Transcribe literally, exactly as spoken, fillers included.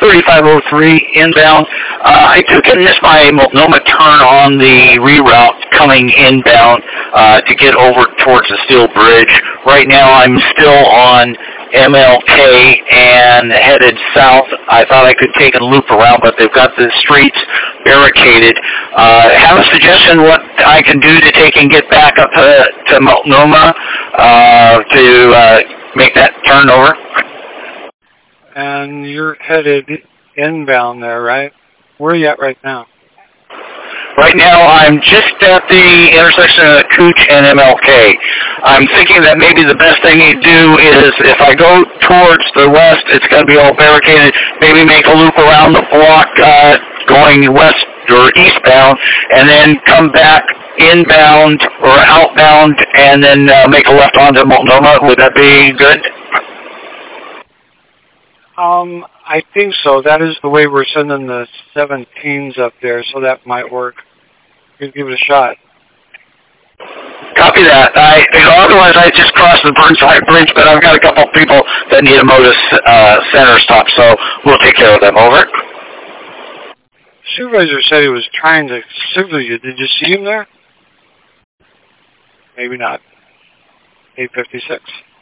thirty-five oh three inbound. Uh, I took and missed my Multnomah turn on the reroute coming inbound uh, to get over towards the Steel Bridge. Right now I'm still on M L K and headed south. I thought I could take a loop around, but they've got the streets barricaded. Uh, have a suggestion what I can do to take and get back up to, to Multnomah uh, to uh, make that turn over? And you're headed inbound there, right? Where are you at right now? Right now, I'm just at the intersection of Cooch and M L K. I'm thinking that maybe the best thing to do is if I go towards the west, it's going to be all barricaded, maybe make a loop around the block uh, going west or eastbound, and then come back inbound or outbound, and then uh, make a left onto Multnomah. Would that be good? Um, I think so. That is the way we're sending the seventeens up there, so that might work. You can give it a shot. Copy that. I, you know, otherwise, I just crossed the Burnside Bridge, but I've got a couple of people that need a Motus uh, center stop, so we'll take care of them. Over. Supervisor said he was trying to signal you. Did you see him there? Maybe not. eight fifty-six.